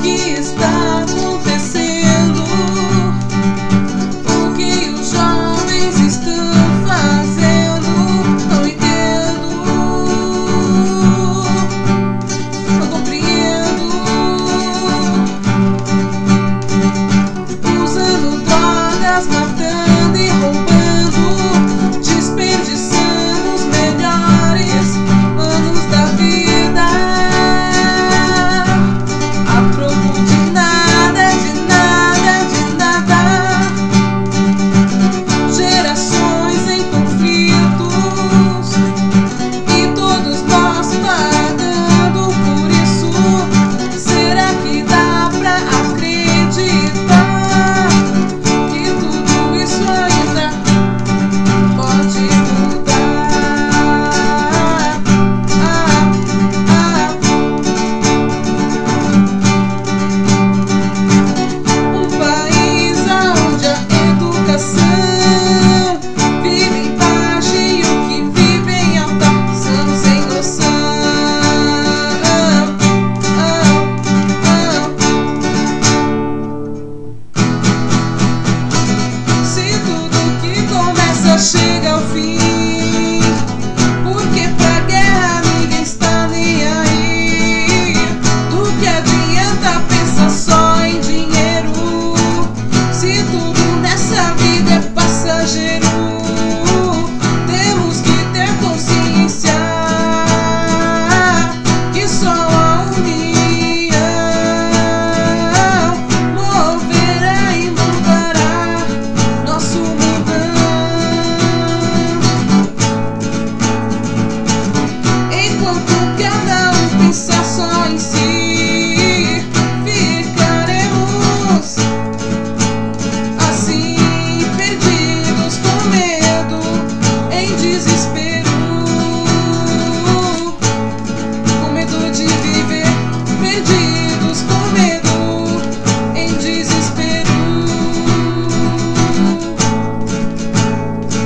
Chega ao fim, porque pra guerra ninguém está nem aí. Do que adianta pensar só em dinheiro, se tudo nessa vida é passageiro? Temos que ter consciência que só a união moverá e mudará nosso mundo. Enquanto cada um pensa só